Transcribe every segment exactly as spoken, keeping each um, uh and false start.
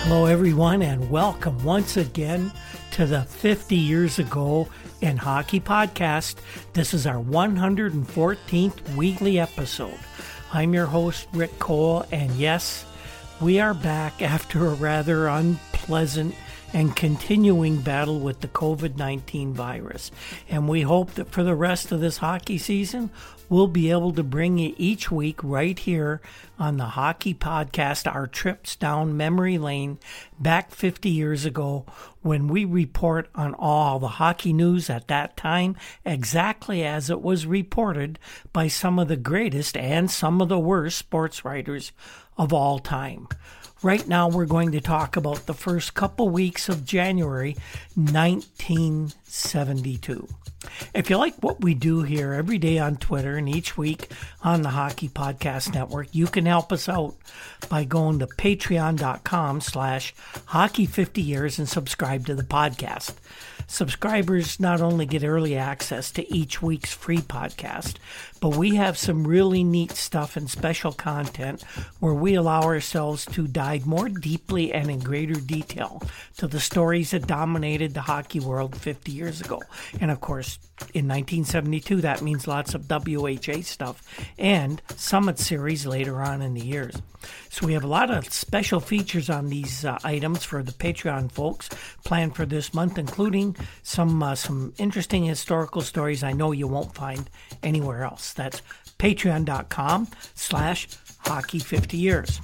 Hello, everyone, and welcome once again to the fifty Years Ago in Hockey podcast. This is our one hundred fourteenth weekly episode. I'm your host, Rick Cole, and yes, we are back after a rather unpleasant and continuing battle with the covid nineteen virus. And we hope that for the rest of this hockey season, we'll be able to bring you each week right here on the Hockey Podcast our trips down memory lane back fifty years ago when we report on all the hockey news at that time exactly as it was reported by some of the greatest and some of the worst sports writers of all time. Right now, we're going to talk about the first couple weeks of January nineteen seventy-two. If you like what we do here every day on Twitter and each week on the Hockey Podcast Network, you can help us out by going to patreon.com slash hockey 50 years and subscribe to the podcast. Subscribers not only get early access to each week's free podcast, but we have some really neat stuff and special content where we allow ourselves to dive more deeply and in greater detail to the stories that dominated the hockey world fifty years ago. And of course, in nineteen seventy-two, that means lots of W H A stuff and Summit Series later on in the years. So we have a lot of special features on these uh, items for the Patreon folks planned for this month, including some uh, some interesting historical stories I know you won't find anywhere else. That's patreon.com slash hockey 50 years.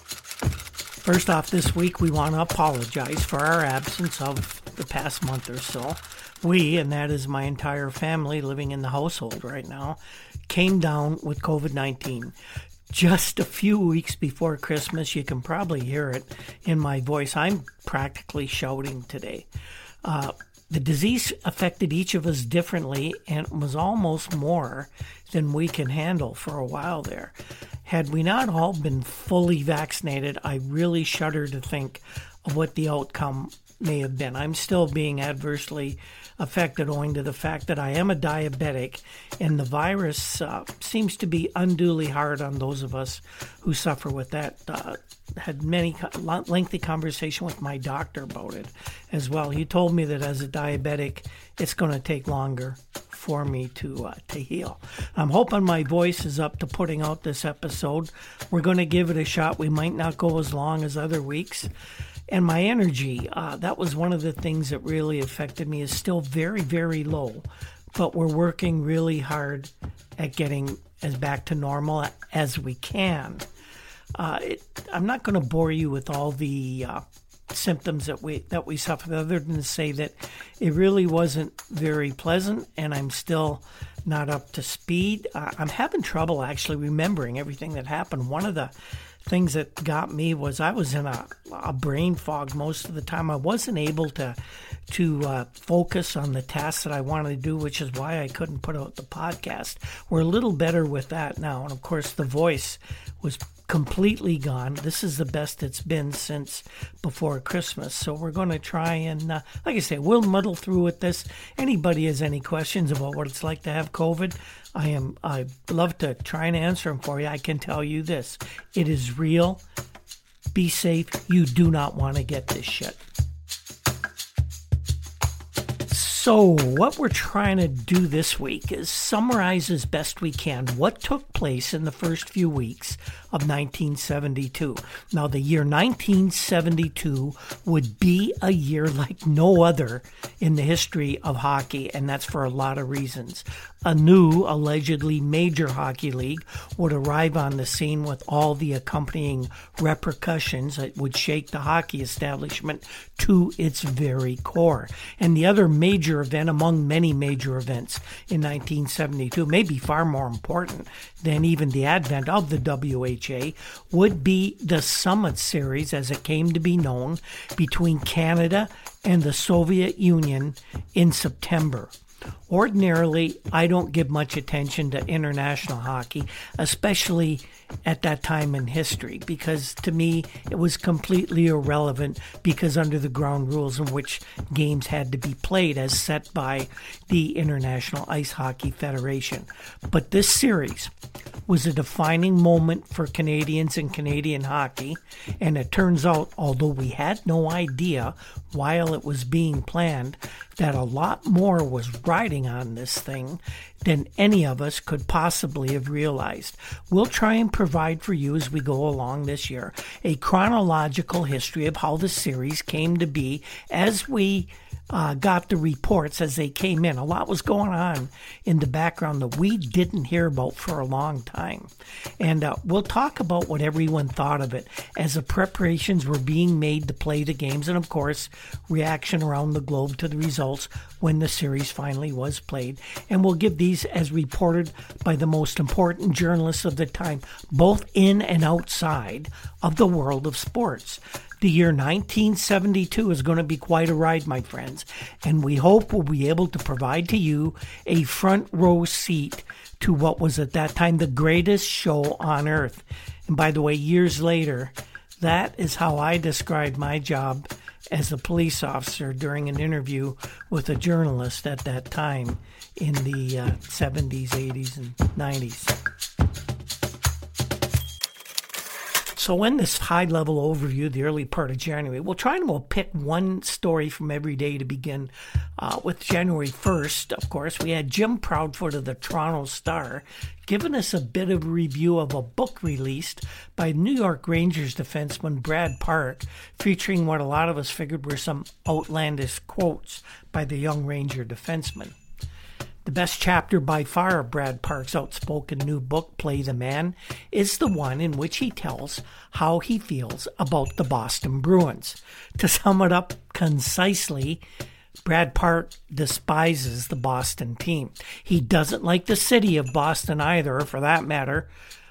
First off, this week we want to apologize for our absence of the past month or so. We, and that is my entire family living in the household right now, came down with covid nineteen. Just a few weeks before Christmas. You can probably hear it in my voice. I'm practically shouting today. Uh, the disease affected each of us differently and was almost more than we can handle for a while there. Had we not all been fully vaccinated, I really shudder to think of what the outcome may have been. I'm still being adversely affected owing to the fact that I am a diabetic, and the virus uh, seems to be unduly hard on those of us who suffer with that. Uh, had many lengthy conversation with my doctor about it as well. He told me that as a diabetic, it's going to take longer for me to uh, to heal. I'm hoping my voice is up to putting out this episode. We're going to give it a shot. We might not go as long as other weeks. And my energy, uh, that was one of the things that really affected me, is still very, very low. But we're working really hard at getting as back to normal as we can. Uh, it, I'm not going to bore you with all the uh, symptoms that we that we suffered, other than to say that it really wasn't very pleasant, and I'm still not up to speed. Uh, I'm having trouble actually remembering everything that happened. One of the things that got me was I was in a, a brain fog most of the time. I wasn't able to to uh, focus on the tasks that I wanted to do, which is why I couldn't put out the podcast. We're a little better with that now. And of course, the voice was completely gone. This is the best it's been since before Christmas. So we're going to try and, uh, like I say, we'll muddle through with this. Anybody has any questions about what it's like to have COVID, I am, I'd love to try and answer them for you. I can tell you this. It is real. Be safe. You do not want to get this shit. So what we're trying to do this week is summarize as best we can what took place in the first few weeks of nineteen seventy-two. Now, the year nineteen seventy-two would be a year like no other in the history of hockey, and that's for a lot of reasons. A new, allegedly major hockey league would arrive on the scene with all the accompanying repercussions that would shake the hockey establishment to its very core. And the other major event among many major events in nineteen seventy-two, maybe far more important than even the advent of the W H A, would be the Summit Series, as it came to be known, between Canada and the Soviet Union in September. Ordinarily, I don't give much attention to international hockey, especially at that time in history, because to me it was completely irrelevant, because under the ground rules in which games had to be played as set by the International Ice Hockey Federation. But this series was a defining moment for Canadians and Canadian hockey, and it turns out, although we had no idea while it was being planned, that a lot more was riding on this thing than any of us could possibly have realized. We'll try and provide for you as we go along this year a chronological history of how the series came to be as we uh, got the reports as they came in. A lot was going on in the background that we didn't hear about for a long time. And uh, we'll talk about what everyone thought of it as the preparations were being made to play the games, and of course, reaction around the globe to the results when the series finally was played. And we'll give these as reported by the most important journalists of the time, both in and outside of the world of sports. The year nineteen seventy-two is going to be quite a ride, my friends, and we hope we'll be able to provide to you a front row seat to what was at that time the greatest show on earth. And by the way, years later, that is how I described my job as a police officer during an interview with a journalist at that time in the uh, seventies, eighties, and nineties. So in this high-level overview, the early part of January, we'll try and we'll pick one story from every day to begin uh, with January first. Of course, we had Jim Proudfoot of the Toronto Star giving us a bit of a review of a book released by New York Rangers defenseman Brad Park, featuring what a lot of us figured were some outlandish quotes by the young Ranger defenseman. The best chapter by far of Brad Park's outspoken new book, Play the Man, is the one in which he tells how he feels about the Boston Bruins. To sum it up concisely, Brad Park despises the Boston team. He doesn't like the city of Boston either, for that matter,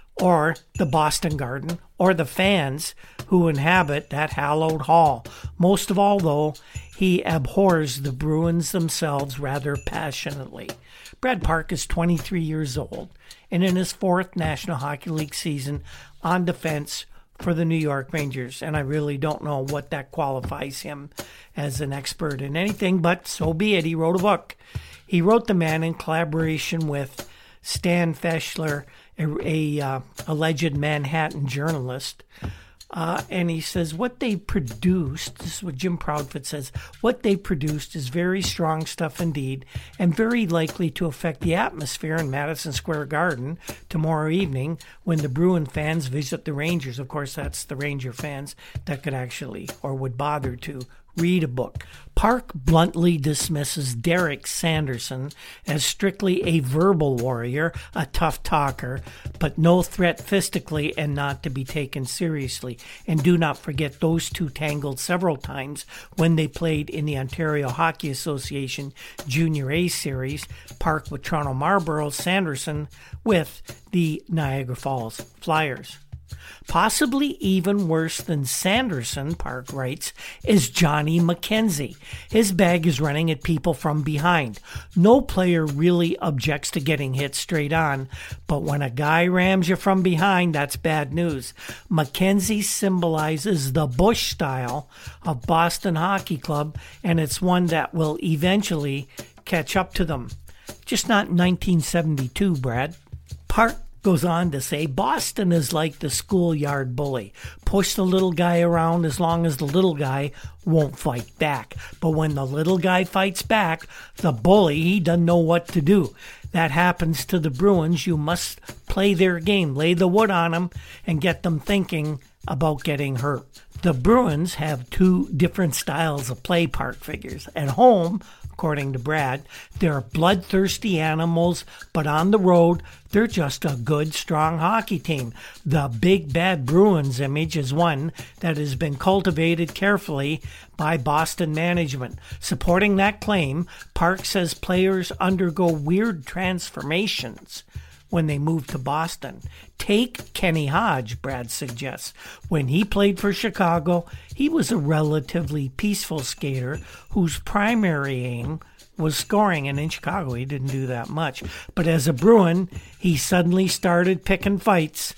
or the Boston Garden, or the fans who inhabit that hallowed hall. Most of all, though, he abhors the Bruins themselves rather passionately. Brad Park is twenty-three years old and in his fourth National Hockey League season on defense for the New York Rangers, and I really don't know what that qualifies him as an expert in anything, but so be it. He wrote a book. He wrote The Man in collaboration with Stan Feshler, a, a uh, alleged Manhattan journalist. Uh, and he says what they produced, this is what Jim Proudfoot says, what they produced is very strong stuff indeed, and very likely to affect the atmosphere in Madison Square Garden tomorrow evening when the Bruin fans visit the Rangers. Of course, that's the Ranger fans that could actually, or would bother to, read a book. Park bluntly dismisses Derek Sanderson as strictly a verbal warrior, a tough talker, but no threat physically and not to be taken seriously. And do not forget those two tangled several times when they played in the Ontario Hockey Association Junior A Series, Park with Toronto Marlborough, Sanderson with the Niagara Falls Flyers. Possibly even worse than Sanderson, Park writes, is Johnny McKenzie. His bag is running at people from behind. No player really objects to getting hit straight on, but when a guy rams you from behind, that's bad news. McKenzie symbolizes the Bush style of Boston Hockey Club, and it's one that will eventually catch up to them. Just not in nineteen seventy-two, Brad. Park goes on to say, Boston is like the schoolyard bully. Push the little guy around as long as the little guy won't fight back. But when the little guy fights back, the bully, he doesn't know what to do. That happens to the Bruins. You must play their game, lay the wood on them, and get them thinking about getting hurt. The Bruins have two different styles of play, Park figures. At home, according to Brad, they're bloodthirsty animals, but on the road, they're just a good, strong hockey team. The big bad Bruins image is one that has been cultivated carefully by Boston management. Supporting that claim, Park says players undergo weird transformations when they move to Boston. Take Kenny Hodge, Brad suggests. When he played for Chicago, he was a relatively peaceful skater whose primary aim was scoring, and in Chicago he didn't do that much. But as a Bruin, he suddenly started picking fights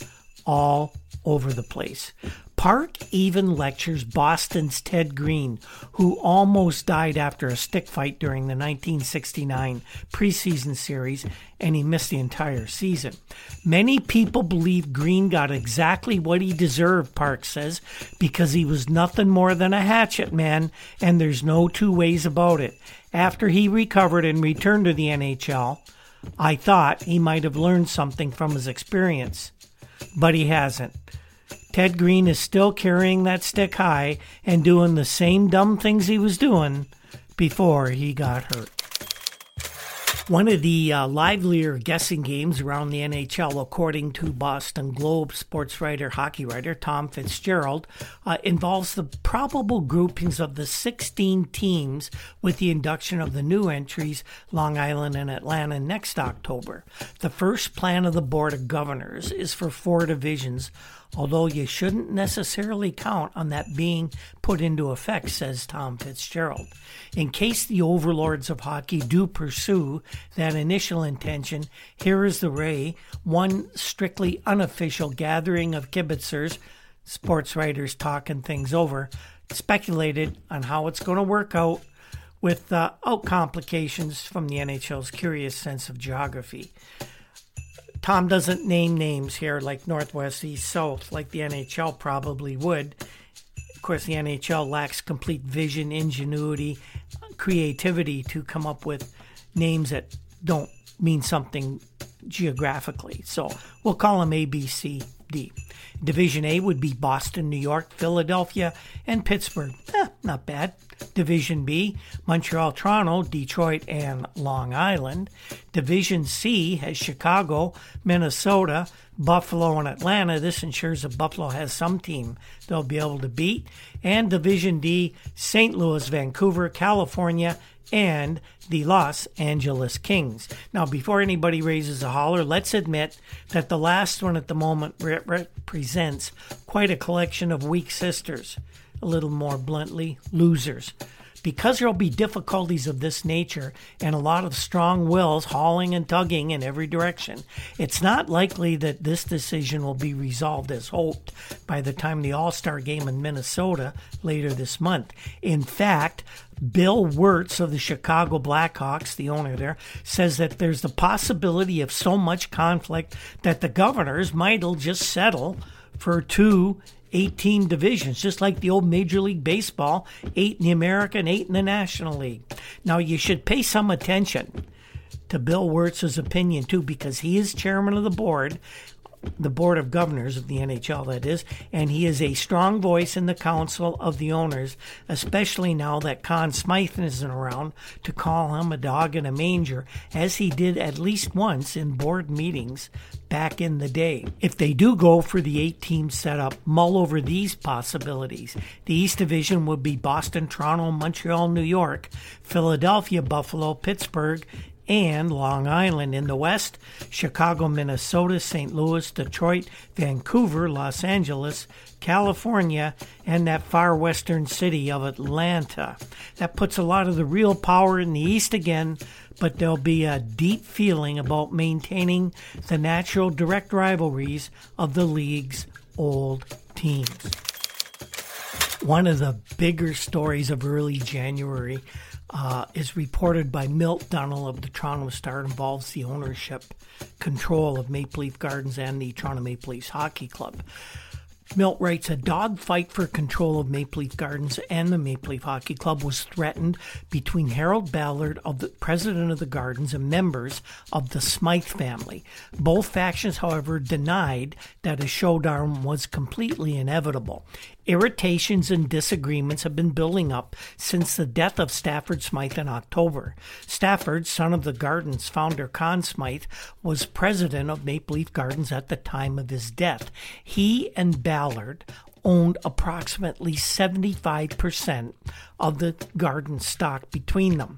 all over the place. Park even lectures Boston's Ted Green, who almost died after a stick fight during the nineteen sixty-nine preseason series, and he missed the entire season. Many people believe Green got exactly what he deserved, Park says, because he was nothing more than a hatchet man, and there's no two ways about it. After he recovered and returned to the N H L, I thought he might have learned something from his experience, but he hasn't. Ted Green is still carrying that stick high and doing the same dumb things he was doing before he got hurt. One of the uh, livelier guessing games around the N H L, according to Boston Globe sports writer, hockey writer Tom Fitzgerald, uh, involves the probable groupings of the sixteen teams with the induction of the new entries, Long Island and Atlanta, next October. The first plan of the Board of Governors is for four divisions, although you shouldn't necessarily count on that being put into effect, says Tom Fitzgerald. In case the overlords of hockey do pursue that initial intention, here is the ray, one strictly unofficial gathering of kibitzers, sports writers talking things over, speculated on how it's going to work out with uh, out complications from the N H L's curious sense of geography. Tom doesn't name names here like Northwest, East, South, like the N H L probably would. Of course, the N H L lacks complete vision, ingenuity, creativity to come up with names that don't mean something geographically. So we'll call them A, B, C, D. Division A would be Boston, New York, Philadelphia, and Pittsburgh. Eh, not bad. Division B, Montreal, Toronto, Detroit, and Long Island. Division C has Chicago, Minnesota, Buffalo, and Atlanta. This ensures that Buffalo has some team they'll be able to beat. And Division D, Saint Louis, Vancouver, California, and the Los Angeles Kings. Now, before anybody raises a holler, let's admit that the last one at the moment re- represents quite a collection of weak sisters. A little more bluntly, losers. Because there will be difficulties of this nature and a lot of strong wills hauling and tugging in every direction, it's not likely that this decision will be resolved as hoped by the time the All-Star game in Minnesota later this month. In fact, Bill Wirtz of the Chicago Blackhawks, the owner there, says that there's the possibility of so much conflict that the governors might just settle for two eight-team divisions, just like the old Major League Baseball, eight in the American, eight in the National League. Now, you should pay some attention to Bill Wirtz's opinion, too, because he is chairman of the board, the Board of Governors of the N H L, that is, and he is a strong voice in the council of the owners, especially now that Conn Smythe isn't around to call him a dog in a manger, as he did at least once in board meetings back in the day. If they do go for the eight-team setup, mull over these possibilities. The East Division would be Boston, Toronto, Montreal, New York, Philadelphia, Buffalo, Pittsburgh, and Long Island. In the West, Chicago, Minnesota, Saint Louis, Detroit, Vancouver, Los Angeles, California, and that far western city of Atlanta. That puts a lot of the real power in the East again, but there'll be a deep feeling about maintaining the natural direct rivalries of the league's old teams. One of the bigger stories of early January Uh, is reported by Milt Dunnell of the Toronto Star. It involves the ownership control of Maple Leaf Gardens and the Toronto Maple Leafs Hockey Club. Milt writes, a dogfight for control of Maple Leaf Gardens and the Maple Leaf Hockey Club was threatened between Harold Ballard, of the president of the Gardens, and members of the Smythe family. Both factions, however, denied that a showdown was completely inevitable. Irritations and disagreements have been building up since the death of Stafford Smythe in October. Stafford, son of the Gardens founder Conn Smythe, was president of Maple Leaf Gardens at the time of his death. He and Ballard owned approximately seventy-five percent of the garden stock between them.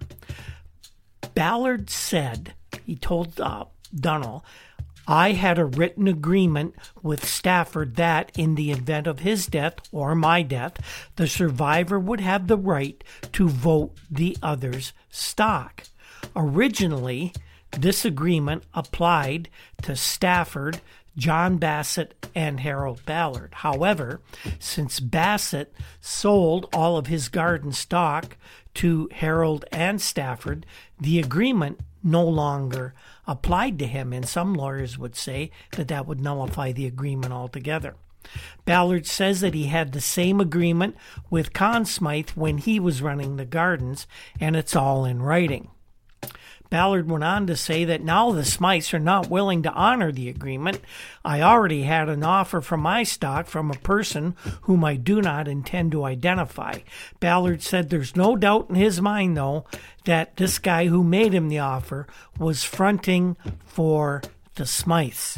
Ballard said, he told uh, Dunnell, I had a written agreement with Stafford that, in the event of his death or my death, the survivor would have the right to vote the other's stock. Originally, this agreement applied to Stafford, John Bassett and Harold Ballard. However, since Bassett sold all of his garden stock to Harold and Stafford, the agreement no longer applied to him, and some lawyers would say that that would nullify the agreement altogether. Ballard says that he had the same agreement with Conn Smythe when he was running the gardens, and it's all in writing. Ballard went on to say that now the Smythes are not willing to honor the agreement. I already had an offer for my stock from a person whom I do not intend to identify. Ballard said there's no doubt in his mind, though, that this guy who made him the offer was fronting for the Smythes.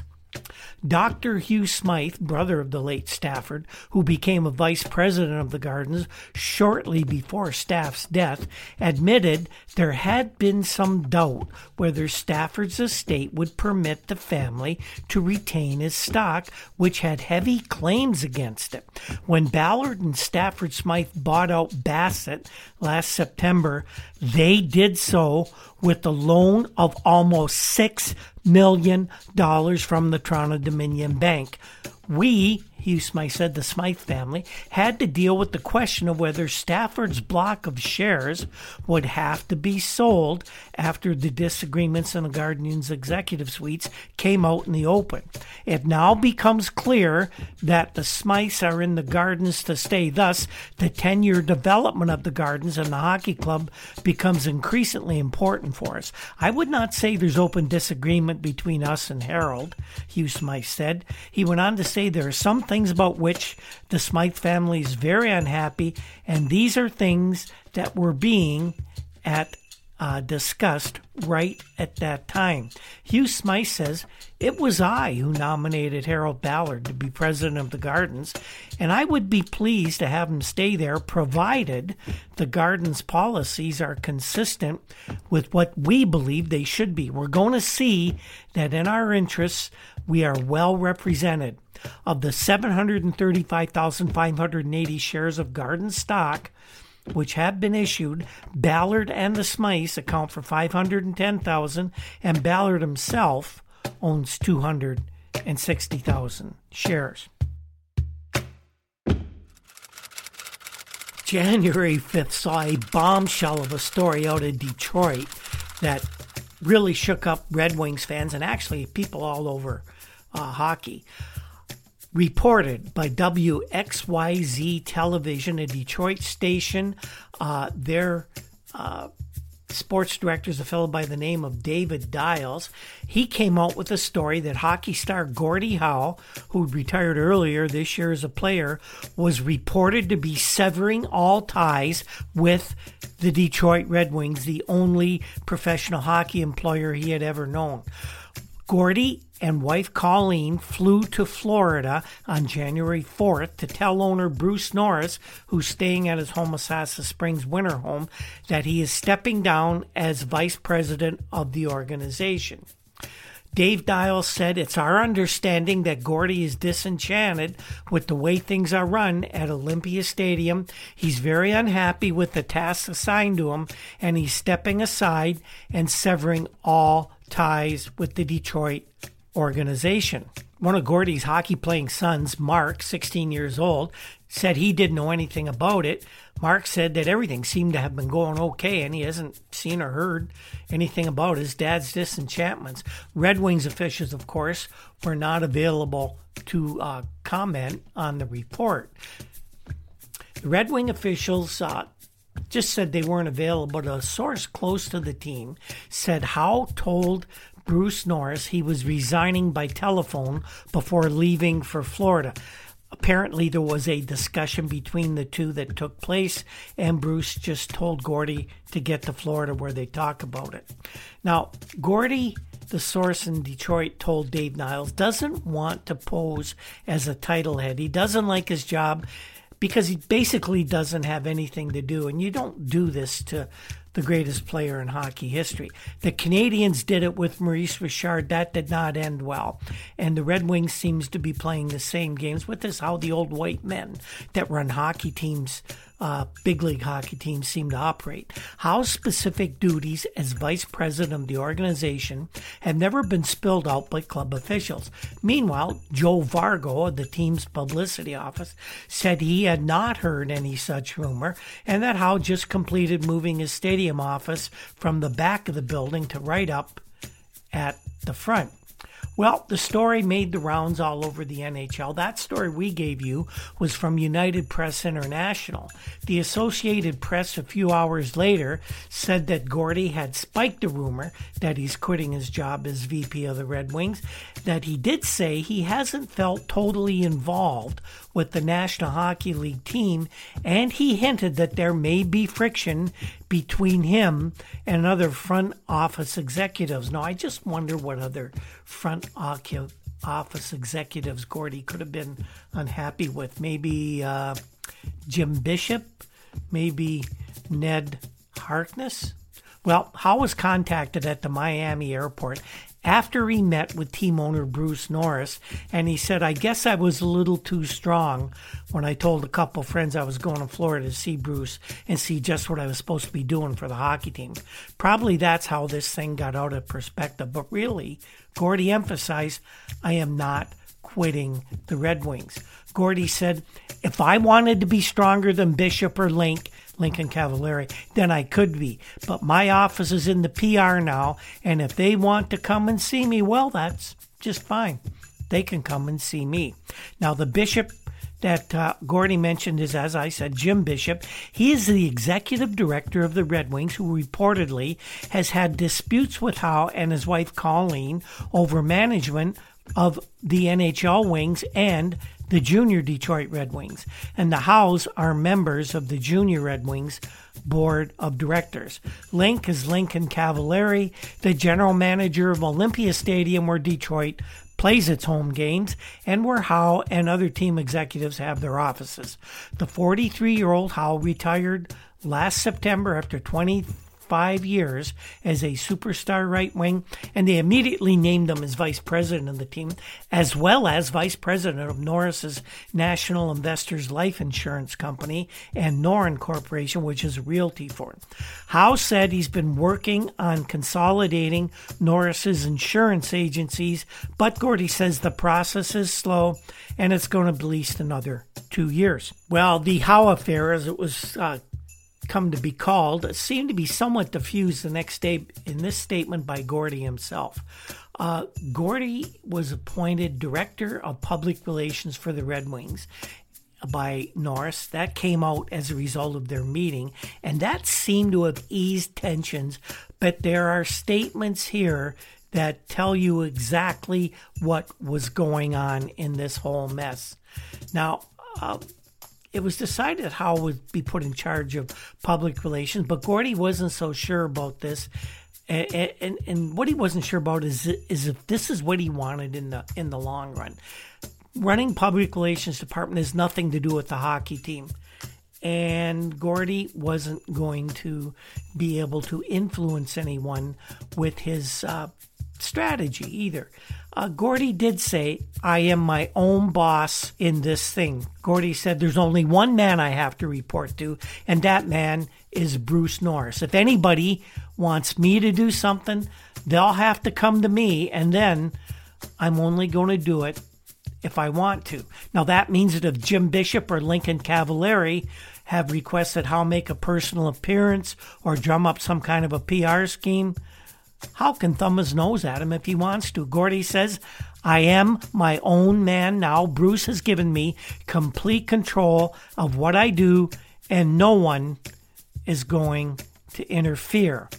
Doctor Hugh Smythe, brother of the late Stafford, who became a vice president of the Gardens shortly before Staff's death, admitted there had been some doubt whether Stafford's estate would permit the family to retain his stock, which had heavy claims against it. When Ballard and Stafford Smythe bought out Bassett last September, they did so with the loan of almost six million dollars from the Toronto Dominion Bank. We, Hugh Smythe said, the Smythe family, had to deal with the question of whether Stafford's block of shares would have to be sold after the disagreements in the Guardians executive suites came out in the open. It now becomes clear that the Smythes are in the Gardens to stay. Thus, the ten-year development of the Gardens and the hockey club becomes increasingly important for us. I would not say there's open disagreement between us and Harold, Hugh Smythe said. He went on to say there are some things about which the Smythe family is very unhappy, and these are things that were being at uh, discussed right at that time. Hugh Smythe says, it was I who nominated Harold Ballard to be president of the Gardens, and I would be pleased to have him stay there provided the Gardens policies are consistent with what we believe they should be. We're going to see that in our interests we are well represented. Of the seven hundred thirty-five thousand five hundred eighty shares of Garden stock which have been issued, Ballard and the Smythes account for five hundred ten thousand, and Ballard himself owns two hundred sixty thousand shares. January fifth saw a bombshell of a story out of Detroit that really shook up Red Wings fans and actually people all over uh, hockey. Reported by W X Y Z Television, a Detroit station. Uh, their uh, sports director is a fellow by the name of David Dials. He came out with a story that hockey star Gordie Howe, who retired earlier this year as a player, was reported to be severing all ties with the Detroit Red Wings, the only professional hockey employer he had ever known. Gordie and wife Colleen flew to Florida on January fourth to tell owner Bruce Norris, who's staying at his Homosassa Springs winter home, that he is stepping down as vice president of the organization. Dave Dials said, it's our understanding that Gordie is disenchanted with the way things are run at Olympia Stadium. He's very unhappy with the tasks assigned to him, and he's stepping aside and severing all ties with the Detroit organization. One of Gordie's hockey-playing sons, Mark, sixteen years old, said he didn't know anything about it. Mark said that everything seemed to have been going okay, and he hasn't seen or heard anything about his dad's disenchantments. Red Wings officials, of course, were not available to uh, comment on the report. The Red Wing officials uh, just said they weren't available, but a source close to the team said Howe told Bruce Norris he was resigning by telephone before leaving for Florida. Apparently there was a discussion between the two that took place, and Bruce just told Gordie to get to Florida where they talk about it. Now, Gordie, the source in Detroit, told Dave Niles, doesn't want to pose as a title head. He doesn't like his job because he basically doesn't have anything to do. And you don't do this to the greatest player in hockey history. The Canadiens did it with Maurice Richard. That did not end well. And the Red Wings seems to be playing the same games with this, how the old white men that run hockey teams, uh, big league hockey teams, seem to operate. Howe's specific duties as vice president of the organization have never been spilled out by club officials. Meanwhile, Joe Vargo of the team's publicity office said he had not heard any such rumor, and that Howe just completed moving his stadium office from the back of the building to right up at the front. Well, the story made the rounds all over the N H L. That story we gave you was from United Press International. The Associated Press a few hours later said that Gordy had spiked a rumor that he's quitting his job as V P of the Red Wings, that he did say he hasn't felt totally involved with the National Hockey League team, and he hinted that there may be friction between him and other front office executives. Now, I just wonder what other front office executives Gordy could have been unhappy with. Maybe uh, Jim Bishop, maybe Ned Harkness. Well, Howe was contacted at the Miami airport after he met with team owner Bruce Norris, and he said, I guess I was a little too strong when I told a couple friends I was going to Florida to see Bruce and see just what I was supposed to be doing for the hockey team. Probably that's how this thing got out of perspective. But really, Gordy emphasized, I am not quitting the Red Wings. Gordy said, if I wanted to be stronger than Bishop or Link, Lincoln Cavallari, then I could be. But my office is in the P R now, and if they want to come and see me, well, that's just fine. They can come and see me. Now, the Bishop that uh, Gordy mentioned is, as I said, Jim Bishop. He is the executive director of the Red Wings, who reportedly has had disputes with Howe and his wife Colleen over management of the N H L Wings and the Junior Detroit Red Wings. And the Howes are members of the Junior Red Wings Board of Directors. Link is Lincoln Cavallari, the general manager of Olympia Stadium, where Detroit plays its home games, and where Howe and other team executives have their offices. The forty-three-year-old Howe retired last September after twenty-five years as a superstar right wing, and they immediately named him as vice president of the team, as well as vice president of Norris's National Investors Life Insurance Company and Norin Corporation, which is a realty firm. Howe said he's been working on consolidating Norris's insurance agencies, but Gordy says the process is slow and it's going to be at least another two years. Well, the Howe affair, as it was uh, come to be called, seemed to be somewhat diffused the next day in this statement by Gordy himself. Uh, Gordy was appointed Director of Public Relations for the Red Wings by Norris. That came out as a result of their meeting, and that seemed to have eased tensions, but there are statements here that tell you exactly what was going on in this whole mess. Now, uh, it was decided that Howe would be put in charge of public relations, but Gordy wasn't so sure about this. And, and, and what he wasn't sure about is, is if this is what he wanted in the in the long run. Running public relations department has nothing to do with the hockey team. And Gordy wasn't going to be able to influence anyone with his uh, strategy either. Uh, Gordy did say, I am my own boss in this thing. Gordy said there's only one man I have to report to, and that man is Bruce Norris. If anybody wants me to do something, they'll have to come to me, and then I'm only going to do it if I want to. Now, that means that if Jim Bishop or Lincoln Cavallari have requested Howe make a personal appearance or drum up some kind of a P R scheme, Howe can thumb his nose at him if he wants to. Gordy says, I am my own man now. Bruce has given me complete control of what I do, and no one is going to interfere.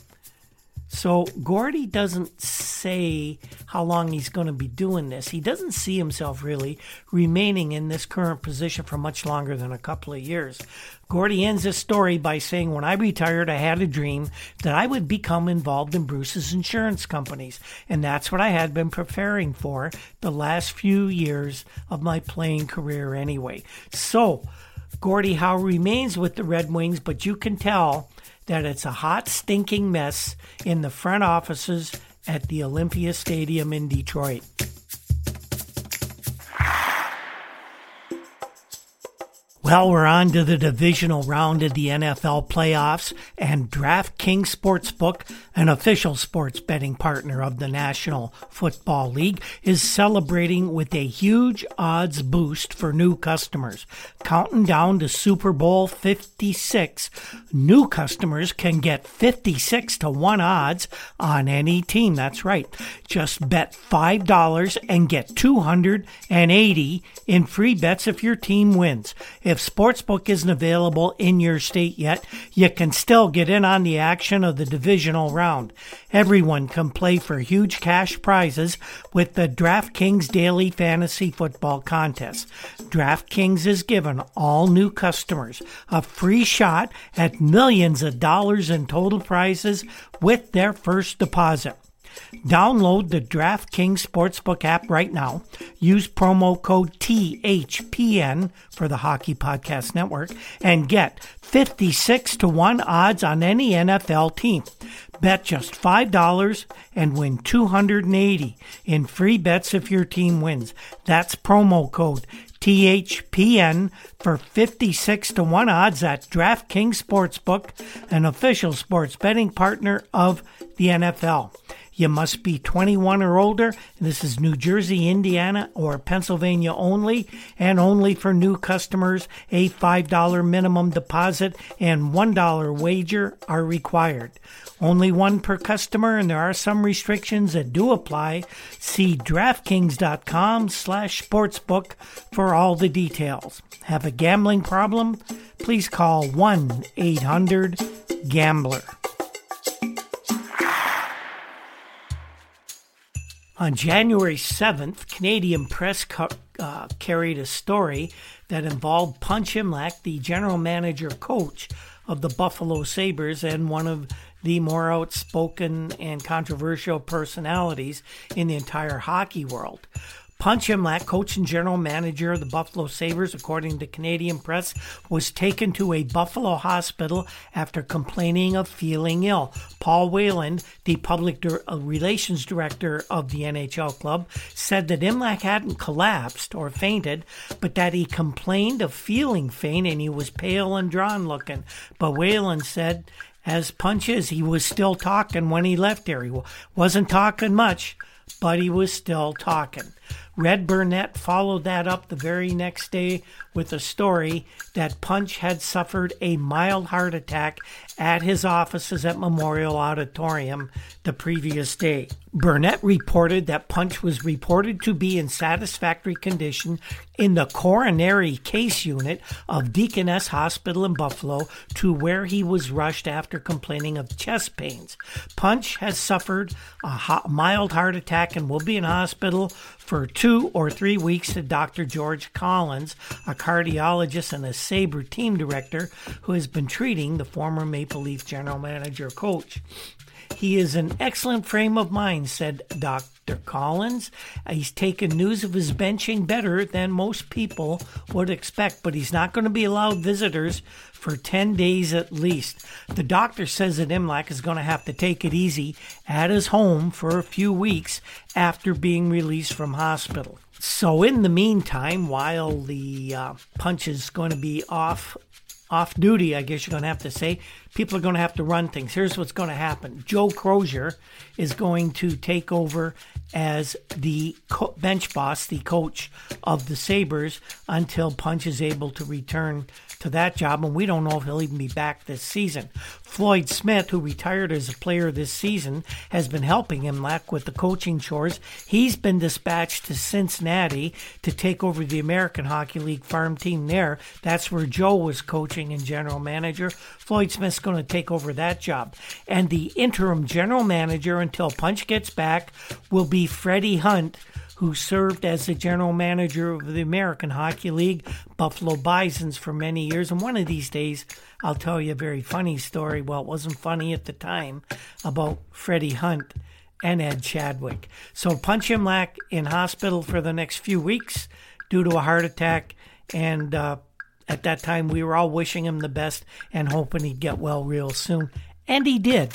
So Gordy doesn't say how long he's going to be doing this. He doesn't see himself really remaining in this current position for much longer than a couple of years. Gordy ends his story by saying, when I retired, I had a dream that I would become involved in Bruce's insurance companies. And that's what I had been preparing for the last few years of my playing career anyway. So Gordy Howe remains with the Red Wings, but you can tell that it's a hot, stinking mess in the front offices at the Olympia Stadium in Detroit. Well, we're on to the divisional round of the N F L playoffs, and DraftKings Sportsbook, an official sports betting partner of the National Football League, is celebrating with a huge odds boost for new customers. Counting down to Super Bowl fifty-six, new customers can get fifty-six to one odds on any team. That's right. Just bet five dollars and get two hundred eighty in free bets if your team wins. If Sportsbook isn't available in your state yet, you can still get in on the action of the divisional round. Everyone can play for huge cash prizes with the DraftKings Daily Fantasy Football Contest. DraftKings is giving all new customers a free shot at millions of dollars in total prizes with their first deposit. Download the DraftKings Sportsbook app right now. Use promo code T H P N for the Hockey Podcast Network and get fifty-six to one odds on any N F L team. Bet just five dollars and win two hundred eighty in free bets if your team wins. That's promo code T H P N for fifty-six to one odds at DraftKings Sportsbook, an official sports betting partner of the N F L. You must be twenty-one or older. This is New Jersey, Indiana, or Pennsylvania only, and only for new customers. A five dollars minimum deposit and one dollar wager are required. Only one per customer, and there are some restrictions that do apply. See DraftKings.com slash sportsbook for all the details. Have a gambling problem? Please call one eight hundred gambler. On January seventh, Canadian Press co- uh, carried a story that involved Punch Imlach, the general manager coach of the Buffalo Sabres and one of the more outspoken and controversial personalities in the entire hockey world. Punch Imlach, coach and general manager of the Buffalo Sabres, according to Canadian Press, was taken to a Buffalo hospital after complaining of feeling ill. Paul Whelan, the public relations director of the N H L club, said that Imlach hadn't collapsed or fainted, but that he complained of feeling faint and he was pale and drawn looking. But Whelan said, as Punch is, he was still talking when he left there. He wasn't talking much, but he was still talking. Red Burnett followed that up the very next day with a story that Punch had suffered a mild heart attack at his offices at Memorial Auditorium the previous day. Burnett reported that Punch was reported to be in satisfactory condition in the coronary case unit of Deaconess Hospital in Buffalo, to where he was rushed after complaining of chest pains. Punch has suffered a mild heart attack and will be in hospital for two or three weeks, to Doctor George Collins, a cardiologist and a Sabre team director who has been treating the former Maple Leaf general manager coach. He is in excellent frame of mind, said Doctor Collins. He's taken news of his benching better than most people would expect, but he's not going to be allowed visitors for ten days at least. The doctor says that Imlach is going to have to take it easy at his home for a few weeks after being released from hospital. So in the meantime, while the uh, Punch is going to be off off duty, I guess you're going to have to say, people are going to have to run things. Here's what's going to happen. Joe Crozier is going to take over as the co- bench boss, the coach of the Sabres, until Punch is able to return to that job, and we don't know if he'll even be back this season. Floyd Smith, who retired as a player this season, has been helping Imlach with the coaching chores. He's been dispatched to Cincinnati to take over the American Hockey League farm team there. That's where Joe was coaching and general manager. Floyd Smith's going to take over that job. And the interim general manager until Punch gets back will be Freddie Hunt, who served as the general manager of the American Hockey League, Buffalo Bisons, for many years. And one of these days, I'll tell you a very funny story. Well, it wasn't funny at the time, about Freddie Hunt and Ed Chadwick. So Punch Imlach in hospital for the next few weeks due to a heart attack, and uh, At that time, we were all wishing him the best and hoping he'd get well real soon. And he did.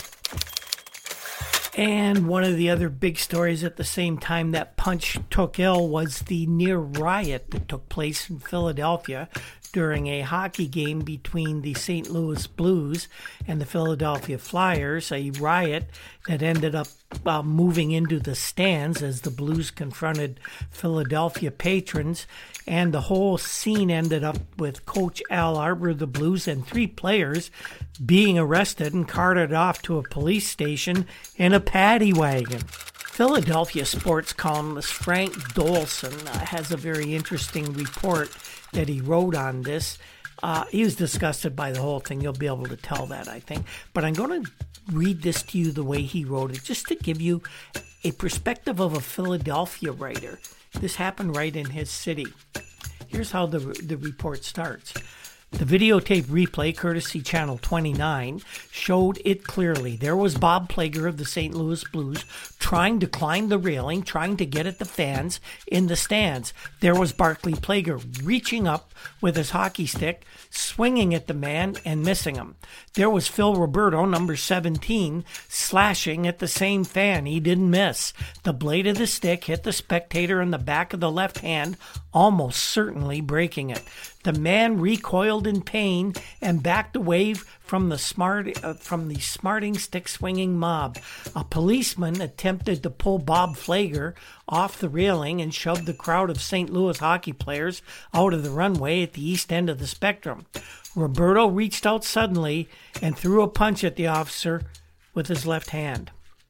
And one of the other big stories at the same time that Punch took ill was the near riot that took place in Philadelphia during a hockey game between the Saint Louis Blues and the Philadelphia Flyers, a riot that ended up uh, moving into the stands as the Blues confronted Philadelphia patrons, and the whole scene ended up with Coach Al Arbour of the Blues and three players being arrested and carted off to a police station in a paddy wagon. Philadelphia sports columnist Frank Dolson uh, has a very interesting report that he wrote on this. Uh, he was disgusted by the whole thing. You'll be able to tell that, I think. But I'm going to read this to you the way he wrote it, just to give you a perspective of a Philadelphia writer. This happened right in his city. Here's how the, the report starts. The videotape replay, courtesy Channel twenty-nine, showed it clearly. There was Bob Plager of the Saint Louis Blues trying to climb the railing, trying to get at the fans in the stands. There was Barclay Plager reaching up with his hockey stick, swinging at the man and missing him. There was Phil Roberto, number seventeen, slashing at the same fan. He didn't miss. The blade of the stick hit the spectator in the back of the left hand, almost certainly breaking it. The man recoiled in pain and backed away from the smart uh, from the smarting stick-swinging mob. A policeman attempted to pull Bob Plager off the railing and shoved the crowd of Saint Louis hockey players out of the runway at the east end of the Spectrum. Roberto reached out suddenly and threw a punch at the officer with his left hand.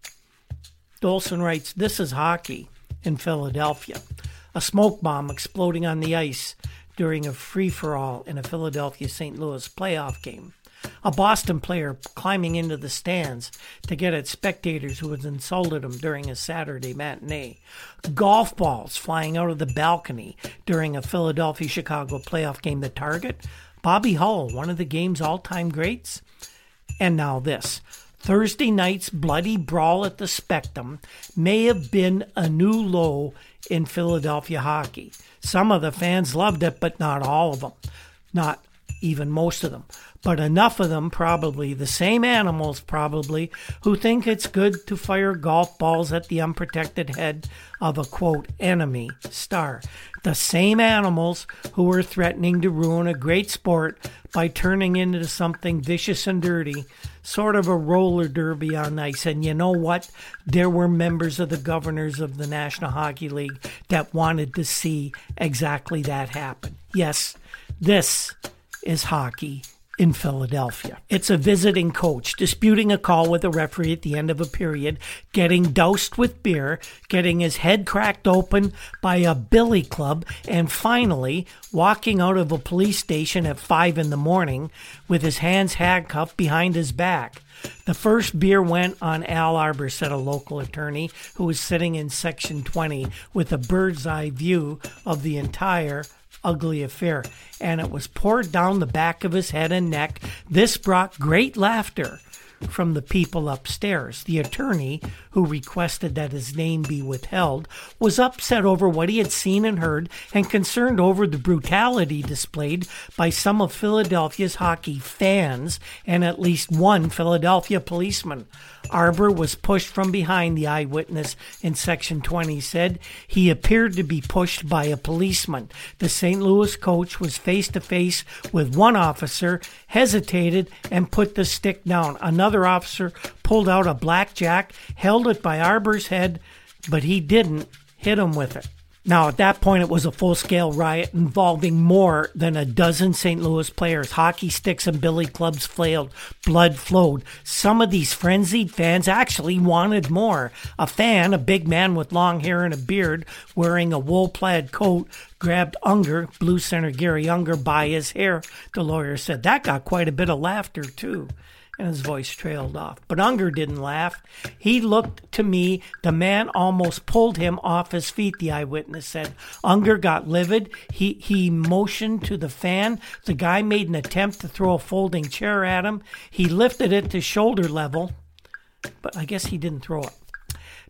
Dolson writes, "This is hockey in Philadelphia. A smoke bomb exploding on the ice during a free-for-all in a Philadelphia-Saint Louis playoff game. A Boston player climbing into the stands to get at spectators who had insulted him during a Saturday matinee. Golf balls flying out of the balcony during a Philadelphia-Chicago playoff game. The target, Bobby Hull, one of the game's all-time greats. And now this. Thursday night's bloody brawl at the Spectrum may have been a new low in Philadelphia hockey. Some of the fans loved it, but not all of them. Not even most of them. But enough of them, probably, the same animals probably, who think it's good to fire golf balls at the unprotected head of a, quote, enemy star. The same animals who were threatening to ruin a great sport by turning into something vicious and dirty, sort of a roller derby on ice. And you know what? There were members of the governors of the National Hockey League that wanted to see exactly that happen. Yes, this is hockey in Philadelphia. It's a visiting coach disputing a call with a referee at the end of a period, getting doused with beer, getting his head cracked open by a billy club, and finally walking out of a police station at five in the morning with his hands handcuffed behind his back. The first beer went on Al Arbour, said a local attorney who was sitting in Section twenty with a bird's eye view of the entire ugly affair, and it was poured down the back of his head and neck. This brought great laughter from the people upstairs. The attorney, who requested that his name be withheld, was upset over what he had seen and heard and concerned over the brutality displayed by some of Philadelphia's hockey fans and at least one Philadelphia policeman. Arbour was pushed from behind, the eyewitness in Section twenty said. He appeared to be pushed by a policeman. The Saint Louis coach was face-to-face with one officer, hesitated, and put the stick down. Another officer pulled out a blackjack, held it by Arbour's head, but he didn't hit him with it. Now, at that point, it was a full-scale riot involving more than a dozen Saint Louis players. Hockey sticks and billy clubs flailed. Blood flowed. Some of these frenzied fans actually wanted more. A fan, a big man with long hair and a beard, wearing a wool-plaid coat, grabbed Unger, Blues center Gary Unger, by his hair. The lawyer said that got quite a bit of laughter, too. And his voice trailed off. But Unger didn't laugh. He looked to me. The man almost pulled him off his feet, the eyewitness said. Unger got livid. He, he motioned to the fan. The guy made an attempt to throw a folding chair at him. He lifted it to shoulder level, but I guess he didn't throw it.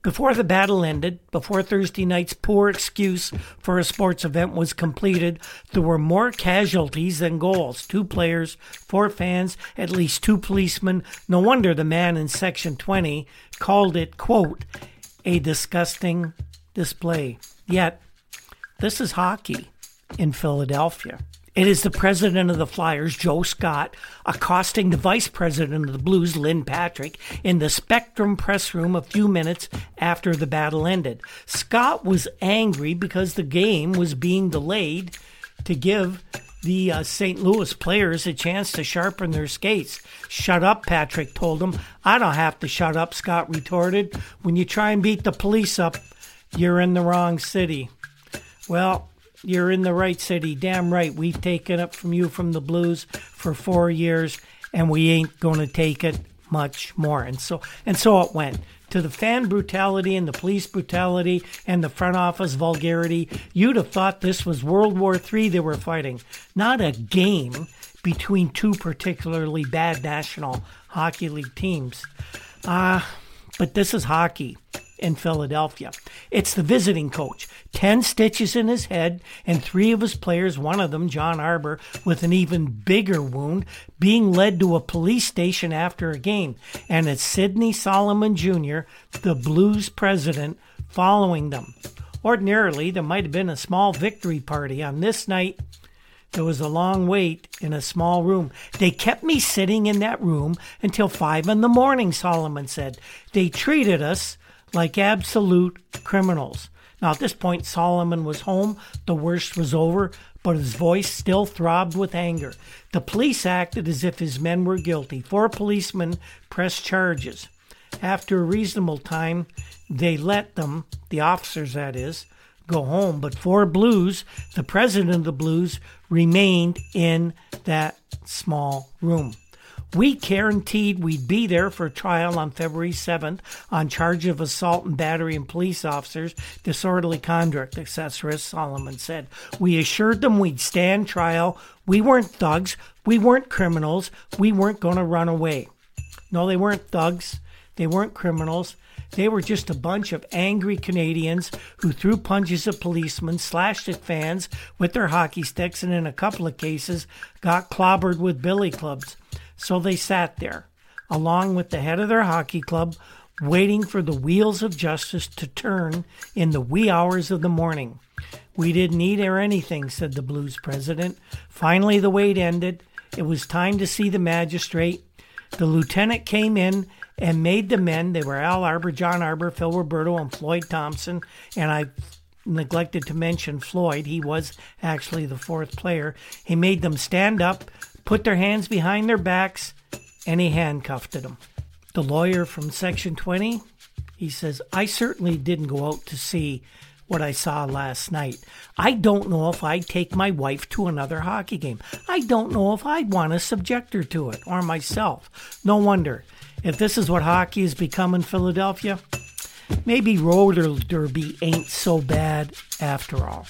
Before the battle ended, before Thursday night's poor excuse for a sports event was completed, there were more casualties than goals. Two players, four fans, at least two policemen. No wonder the man in Section twenty called it, quote, a disgusting display. Yet, this is hockey in Philadelphia. It is the president of the Flyers, Joe Scott, accosting the vice president of the Blues, Lynn Patrick, in the Spectrum press room a few minutes after the battle ended. Scott was angry because the game was being delayed to give the uh, Saint Louis players a chance to sharpen their skates. Shut up, Patrick told him. I don't have to shut up, Scott retorted. When you try and beat the police up, you're in the wrong city. Well, you're in the right city. Damn right. We've taken it from you from the Blues for four years, and we ain't going to take it much more. And so and so it went. To the fan brutality and the police brutality and the front office vulgarity, you'd have thought this was World War Three they were fighting, not a game between two particularly bad National Hockey League teams. Ah, uh, but this is hockey in Philadelphia. It's the visiting coach. Ten stitches in his head, and three of his players, one of them, John Arbor, with an even bigger wound, being led to a police station after a game. And it's Sidney Solomon Junior, the Blues president, following them. Ordinarily, there might have been a small victory party. On this night, there was a long wait in a small room. They kept me sitting in that room until five in the morning, Solomon said. They treated us like absolute criminals. Now, at this point, Solomon was home. The worst was over, but his voice still throbbed with anger. The police acted as if his men were guilty. Four policemen pressed charges. After a reasonable time, they let them, the officers that is, go home. But four Blues, the president of the Blues, remained in that small room. We guaranteed we'd be there for trial on February seventh on charge of assault and battery and police officers, disorderly conduct, et cetera, Solomon said. We assured them we'd stand trial. We weren't thugs. We weren't criminals. We weren't going to run away. No, they weren't thugs. They weren't criminals. They were just a bunch of angry Canadians who threw punches at policemen, slashed at fans with their hockey sticks, and in a couple of cases got clobbered with billy clubs. So they sat there, along with the head of their hockey club, waiting for the wheels of justice to turn in the wee hours of the morning. We didn't eat or anything, said the Blues president. Finally, the wait ended. It was time to see the magistrate. The lieutenant came in and made the men, they were Al Arbor, John Arbor, Phil Roberto, and Floyd Thompson, and I neglected to mention Floyd. He was actually the fourth player. He made them stand up, put their hands behind their backs, and he handcuffed them. The lawyer from Section twenty, he says, I certainly didn't go out to see what I saw last night. I don't know if I'd take my wife to another hockey game. I don't know if I'd want to subject her to it, or myself. No wonder. If this is what hockey has become in Philadelphia, maybe roller derby ain't so bad after all.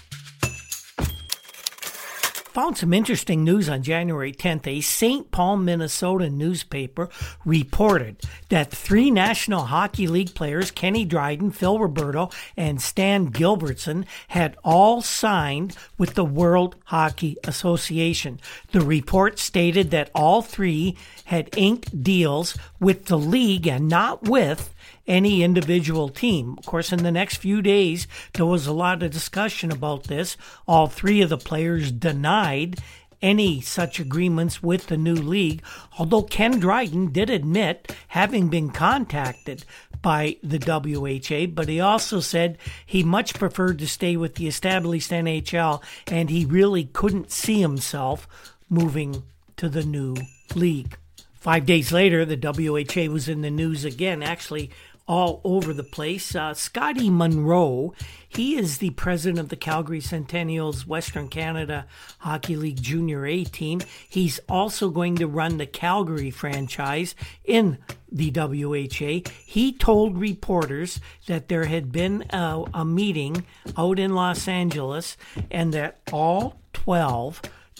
Found some interesting news on January tenth. A Saint Paul, Minnesota newspaper reported that three National Hockey League players, Kenny Dryden, Phil Roberto, and Stan Gilbertson, had all signed with the World Hockey Association. The report stated that all three had inked deals with the league and not with any individual team. Of course, in the next few days, there was a lot of discussion about this. All three of the players denied any such agreements with the new league, although Ken Dryden did admit having been contacted by the W H A, but he also said he much preferred to stay with the established N H L, and he really couldn't see himself moving to the new league. Five days later, the W H A was in the news again, actually all over the place. Uh, Scotty Monroe, he is the president of the Calgary Centennials Western Canada Hockey League Junior A team. He's also going to run the Calgary franchise in the W H A. He told reporters that there had been a, a meeting out in Los Angeles and that all twelve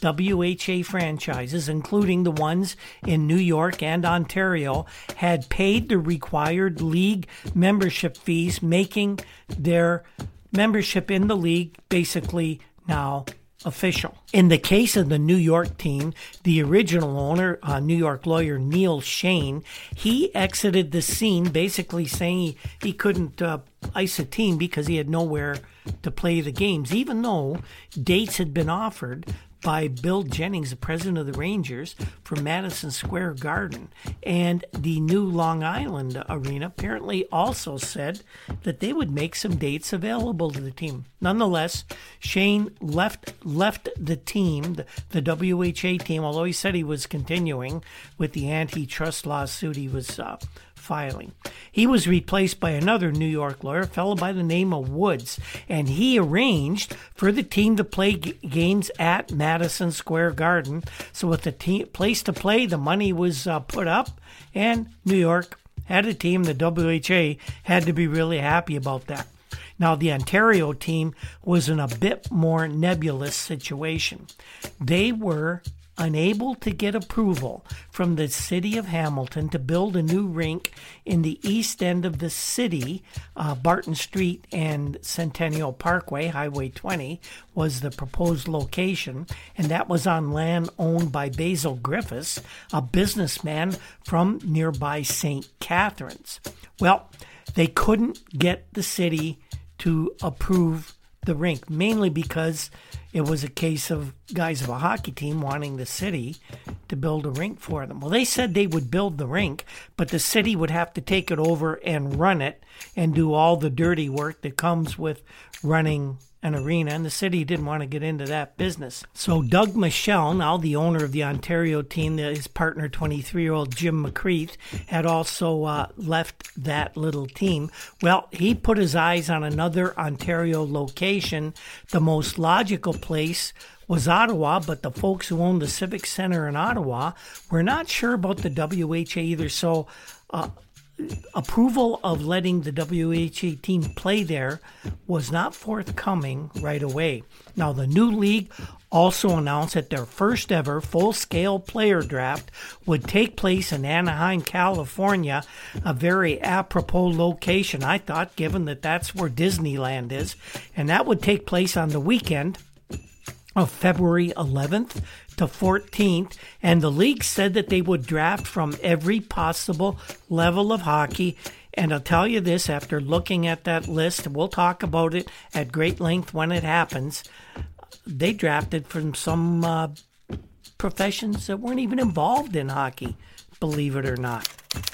W H A franchises, including the ones in New York and Ontario, had paid the required league membership fees, making their membership in the league basically now official. In the case of the New York team, the original owner, uh, New York lawyer Neil Shane, he exited the scene basically saying he, he couldn't uh, ice a team because he had nowhere to play the games, even though dates had been offered by Bill Jennings, the president of the Rangers, for Madison Square Garden. And the new Long Island Arena apparently also said that they would make some dates available to the team. Nonetheless, Shane left left the team, the, the W H A team, although he said he was continuing with the antitrust lawsuit he was uh, filing. He was replaced by another New York lawyer, a fellow by the name of Woods, and he arranged for the team to play g- games at Madison Square Garden. So with the te- place to play, the money was uh, put up, and New York had a team. The W H A had to be really happy about that. Now, the Ontario team was in a bit more nebulous situation. They were unable to get approval from the city of Hamilton to build a new rink in the east end of the city. uh, Barton Street and Centennial Parkway, Highway twenty, was the proposed location, and that was on land owned by Basil Griffiths, a businessman from nearby Saint Catharines. Well, they couldn't get the city to approve the rink, mainly because it was a case of guys of a hockey team wanting the city to build a rink for them. Well, they said they would build the rink, but the city would have to take it over and run it and do all the dirty work that comes with running an arena, and the city didn't want to get into that business. So Doug Michelle, now the owner of the Ontario team, his partner, twenty-three-year-old Jim McCreath, had also uh, left that little team. Well, he put his eyes on another Ontario location. The most logical place was Ottawa, but the folks who owned the Civic Center in Ottawa were not sure about the W H A either. So uh, approval of letting the W H A team play there was not forthcoming right away. Now, the new league also announced that their first ever full-scale player draft would take place in Anaheim, California, a very apropos location, I thought, given that that's where Disneyland is. And that would take place on the weekend of February eleventh to fourteenth, and the league said that they would draft from every possible level of hockey. And I'll tell you this, after looking at that list, we'll talk about it at great length when it happens, they drafted from some uh, professions that weren't even involved in hockey, believe it or not.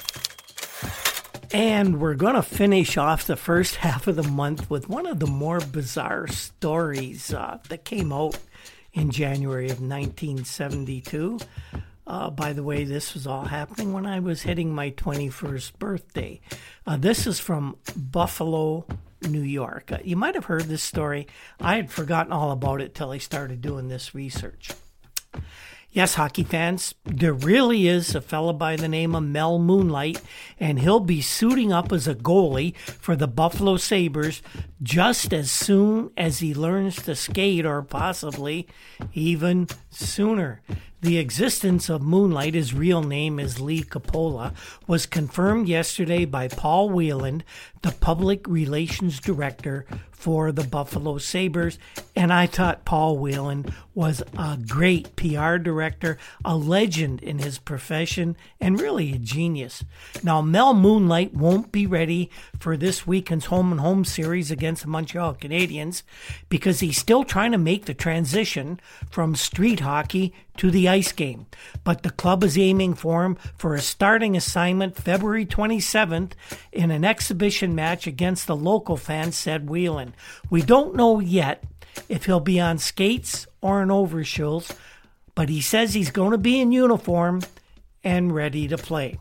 And we're going to finish off the first half of the month with one of the more bizarre stories uh, that came out in January of nineteen seventy-two. Uh, by the way, this was all happening when I was hitting my twenty-first birthday. Uh, this is from Buffalo, New York. Uh, you might have heard this story. I had forgotten all about it till I started doing this research. Yes, hockey fans, there really is a fella by the name of Mel Moonlight, and he'll be suiting up as a goalie for the Buffalo Sabres just as soon as he learns to skate, or possibly even sooner. The existence of Moonlight, his real name is Lee Coppola, was confirmed yesterday by Paul Whelan, the public relations director for the Buffalo Sabres. And I thought Paul Whelan was a great P R director, a legend in his profession, and really a genius. Now, Mel Moonlight won't be ready for this weekend's home and home series against the Montreal Canadiens because he's still trying to make the transition from street hockey to the ice game. But the club is aiming for him for a starting assignment February twenty-seventh in an exhibition match against the local fans, said Whelan. We don't know yet if he'll be on skates or in overshoes, but he says he's going to be in uniform and ready to play.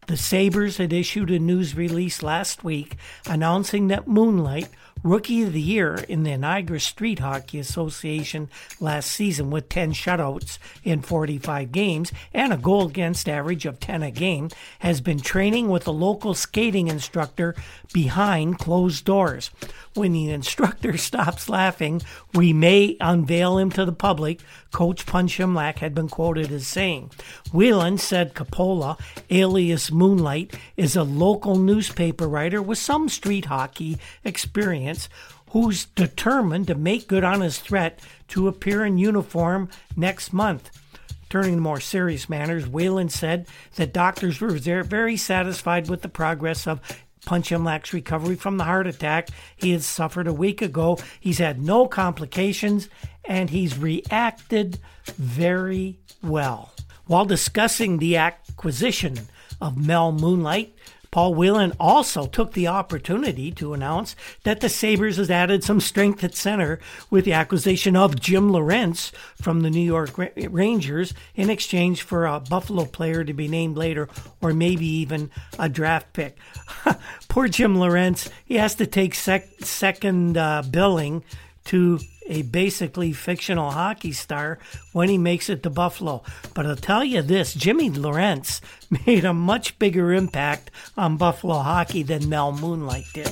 The Sabres had issued a news release last week announcing that Moonlight, Rookie of the Year in the Niagara Street Hockey Association last season with ten shutouts in forty-five games and a goal against average of ten a game, has been training with a local skating instructor behind closed doors. When the instructor stops laughing, we may unveil him to the public, Coach Punch Imlach had been quoted as saying. Whelan said Coppola, alias Moonlight, is a local newspaper writer with some street hockey experience who's determined to make good on his threat to appear in uniform next month. Turning to more serious matters, Whelan said that doctors were very satisfied with the progress of Punch Imlach's recovery from the heart attack he had suffered a week ago. He's had no complications, and he's reacted very well. While discussing the acquisition of Mel Moonlight, Paul Whelan also took the opportunity to announce that the Sabres has added some strength at center with the acquisition of Jim Lorentz from the New York Rangers in exchange for a Buffalo player to be named later, or maybe even a draft pick. Poor Jim Lorentz, he has to take sec- second uh, billing to a basically fictional hockey star when he makes it to Buffalo. But I'll tell you this, Jimmy Lorentz made a much bigger impact on Buffalo hockey than Mel Moonlight did.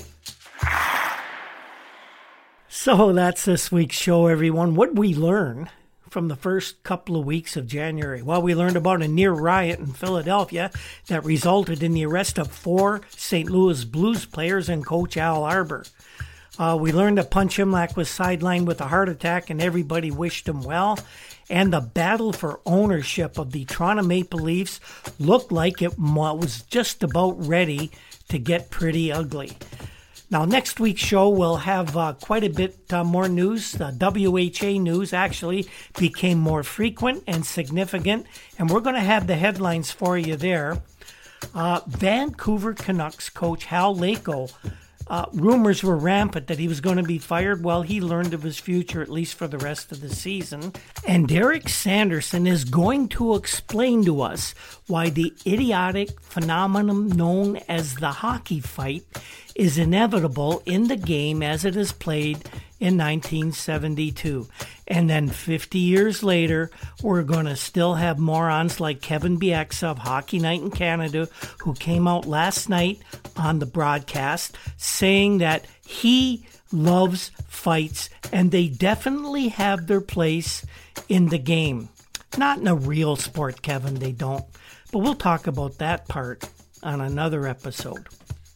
So that's this week's show, everyone. What did we learn from the first couple of weeks of January? Well, we learned about a near riot in Philadelphia that resulted in the arrest of four Saint Louis Blues players and coach Al Arbour. Uh, we learned that Punch Imlach was sidelined with a heart attack and everybody wished him well. And the battle for ownership of the Toronto Maple Leafs looked like it was just about ready to get pretty ugly. Now, next week's show will have uh, quite a bit uh, more news. The W H A news actually became more frequent and significant, and we're going to have the headlines for you there. Uh, Vancouver Canucks coach Hal Laycoe, Uh, rumors were rampant that he was going to be fired. Well, he learned of his future, at least for the rest of the season. And Derek Sanderson is going to explain to us why the idiotic phenomenon known as the hockey fight is inevitable in the game as it is played in nineteen seventy-two. And then fifty years later, we're going to still have morons like Kevin Bieksa of Hockey Night in Canada, who came out last night on the broadcast saying that he loves fights and they definitely have their place in the game. Not in a real sport, Kevin, they don't. But we'll talk about that part on another episode.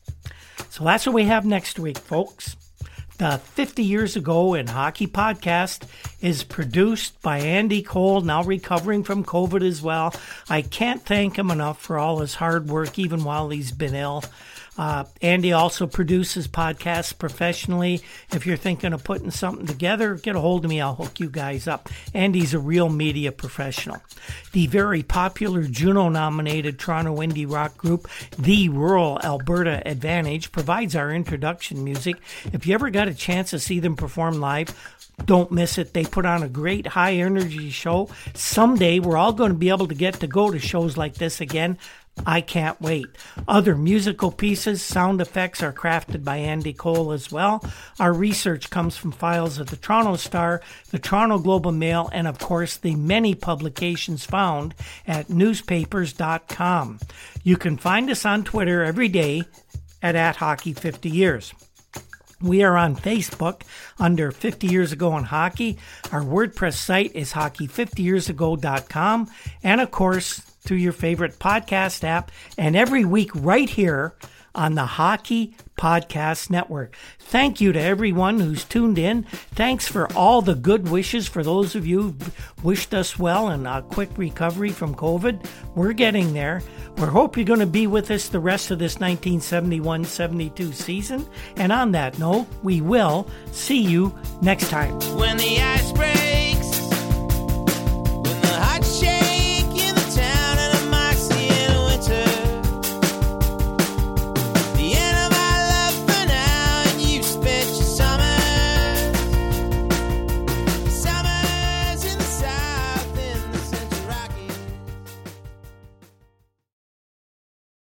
So that's what we have next week, folks. The fifty Years Ago in Hockey podcast is produced by Andy Cole, now recovering from COVID as well. I can't thank him enough for all his hard work, even while he's been ill. Uh, Andy also produces podcasts professionally. If you're thinking of putting something together, get a hold of me. I'll hook you guys up. Andy's a real media professional. The very popular Juno-nominated Toronto indie rock group, The Rural Alberta Advantage, provides our introduction music. If you ever got a chance to see them perform live, don't miss it. They put on a great high-energy show. Someday, we're all going to be able to get to go to shows like this again. I can't wait. Other musical pieces, sound effects are crafted by Andy Cole as well. Our research comes from files of the Toronto Star, the Toronto Globe and Mail, and of course the many publications found at newspapers dot com. You can find us on Twitter every day at, at Hockey fifty years. We are on Facebook under fifty Years Ago in Hockey. Our WordPress site is hockey fifty years ago dot com. And of course, through your favorite podcast app, and every week right here on the Hockey Podcast Network. Thank you to everyone who's tuned in. Thanks for all the good wishes for those of you who wished us well and a quick recovery from COVID. We're getting there. We hope you're going to be with us the rest of this nineteen seventy-one seventy-two season. And on that note, we will see you next time.